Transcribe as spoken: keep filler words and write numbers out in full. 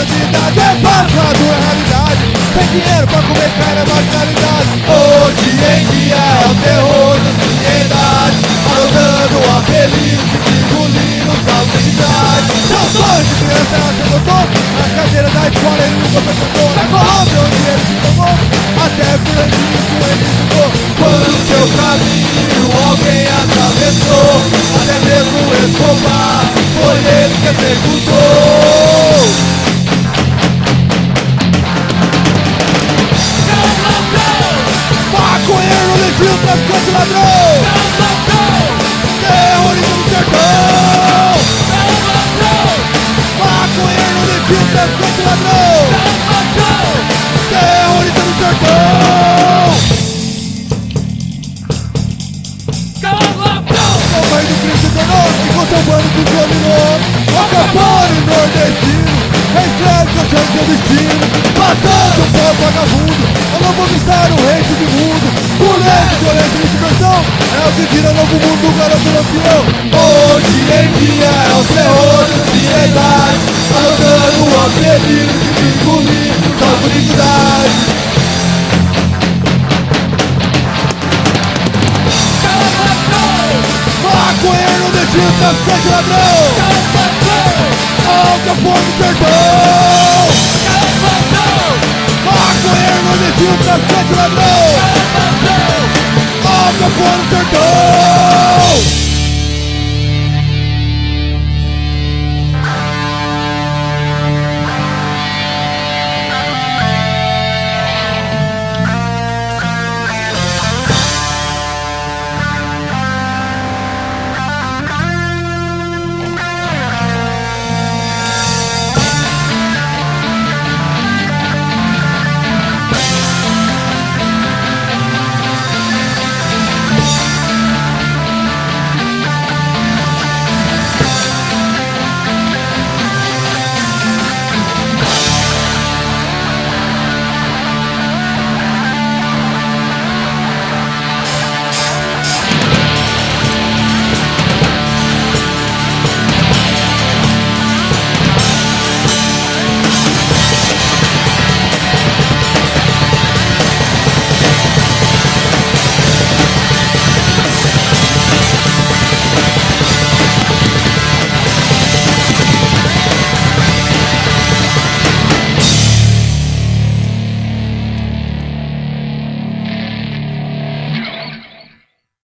cidade é passado, é realidade. Sem dinheiro pra comer cai na marginalidade. Hoje em dia é o terror da sociedade, arrotando apelidos e engolindo salubridade. Seu sonho de criança ela se botou na cadeira da escola, ele nunca pensou. Na Colômbia onde ele se tomou, até por isso ele ficou. Quando seu caminho alguém atravessou, até mesmo Escobar, foi ele que executou. Maconheiro no desvio, traficante ladrão, terrorista do sertão. Maconheiro no desvio, traficante ladrão, terrorista do sertão. O rei do crime se tornou, enquanto o bando que dominou. O Capone nordestino, entregue ao seu destino. Matando o povo vagabundo, eu não vou estar o rei submundo. Polêmica, violência e diversão, é o que vira novo mundo, o garoto lampião. Hoje em dia é o terror da sociedade, arrotando o apelido de engolindo da felicidade. Maconheiro no destino, traficante ladrão, Al Capone do sertão.